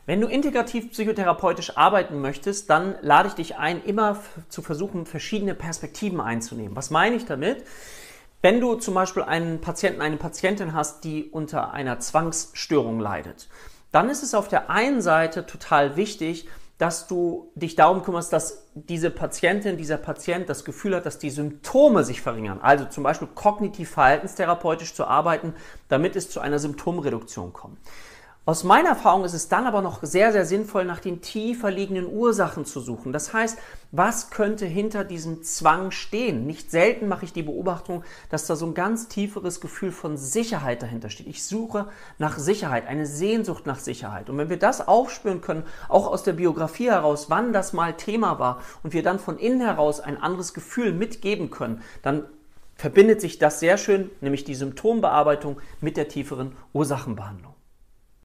Wenn du integrativ psychotherapeutisch arbeiten möchtest, dann lade ich dich ein, immer zu versuchen, verschiedene Perspektiven einzunehmen. Was meine ich damit? Wenn du zum Beispiel einen Patienten, eine Patientin hast, die unter einer Zwangsstörung leidet, dann ist es auf der einen Seite total wichtig, dass du dich darum kümmerst, dass diese Patientin, dieser Patient das Gefühl hat, dass die Symptome sich verringern. Also zum Beispiel kognitiv-verhaltenstherapeutisch zu arbeiten, damit es zu einer Symptomreduktion kommt. Aus meiner Erfahrung ist es dann aber noch sehr, sehr sinnvoll, nach den tiefer liegenden Ursachen zu suchen. Das heißt, was könnte hinter diesem Zwang stehen? Nicht selten mache ich die Beobachtung, dass da so ein ganz tieferes Gefühl von Sicherheit dahinter steht. Ich suche nach Sicherheit, eine Sehnsucht nach Sicherheit. Und wenn wir das aufspüren können, auch aus der Biografie heraus, wann das mal Thema war und wir dann von innen heraus ein anderes Gefühl mitgeben können, dann verbindet sich das sehr schön, nämlich die Symptombearbeitung mit der tieferen Ursachenbehandlung.